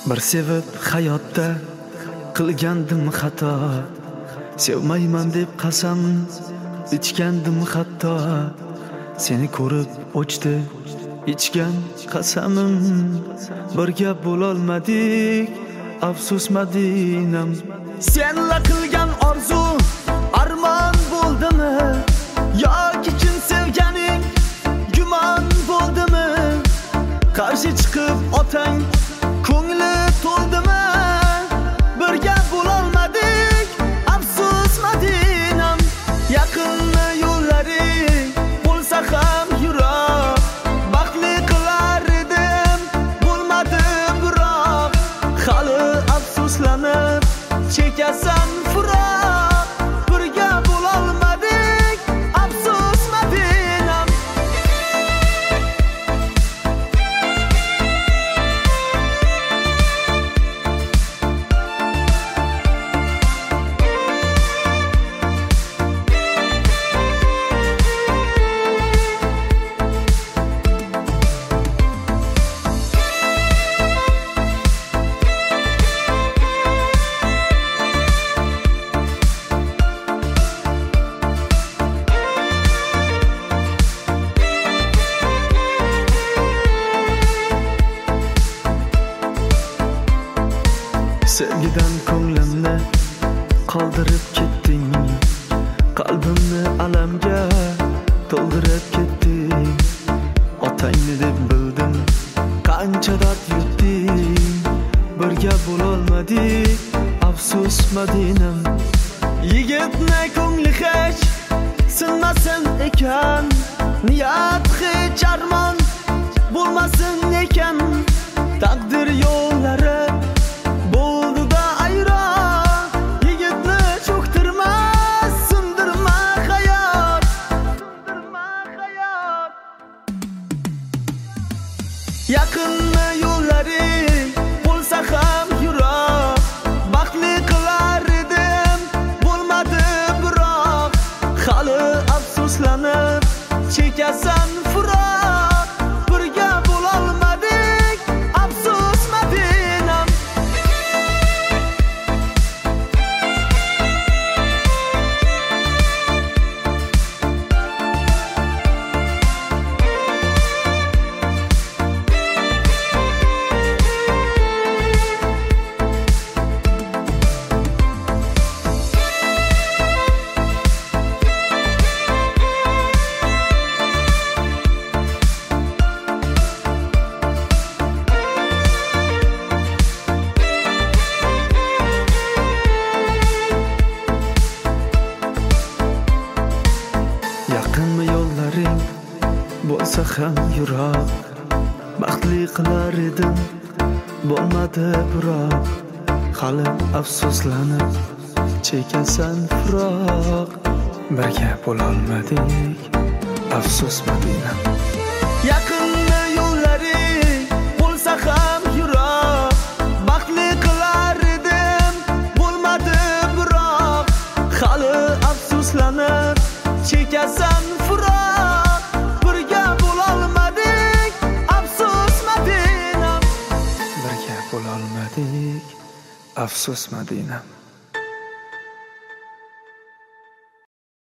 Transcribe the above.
Bir sevib hayotda qilgandim xato, sevmayman deb qasam ichgandim hatto. Seni ko'rib o'chdi ichgan qasamim, birga bo'lolmadik, afsus Madinam. Senla qilgan orzu armon bo'ldimi, yoki chin sevganing gumon bo'ldimi? Qarshi chiqib otang ko'ngli to'ldimi? Birga bo'lolmadik, afsus Madinam. Yaqinmi yo'llaring bo'lsa ham yuroq, baxtli qilar edim, bo'lmadi biroq. Hali afsuslanib chekasan firoq, birga bo'lolmadik, afsus Madinam. Sevgidan ko'nglimni qoldirib ketding, qalbimni alamga to'ldirib ketding. Otangni deb bildim, qancha dard yutding, birga bo'lolmadik, afsus Madinam. Yigitni ko'ngli hech sinmasin ekan, niyat hech armon bo'lmasin ekan. Taqdir yo'llari yaqinmi yo'llaring bo'lsa ham yuroq, baxtli qilar edim, bo'lmadi biroq. Hali afsuslanib chekasan firoq, birga bo'lolmadik, afsus Madinam. Yaqinmi yo'llaring bo'lsa ham yuroq, baxtli qilar edim, bo'lmadi biroq. Hali afsuslanib chekasan firoq, birga bo'lolmadik, afsus Madinam. Yaqinmi yo'llaring bo'lsa ham yuroq, baxtli qilar edim, bo'lmadi biroq. Hali afsuslanib chekasan firoq, birga bo'lolmadik, afsus Madinam. Birga bo'lolmadik, afsus Madinam.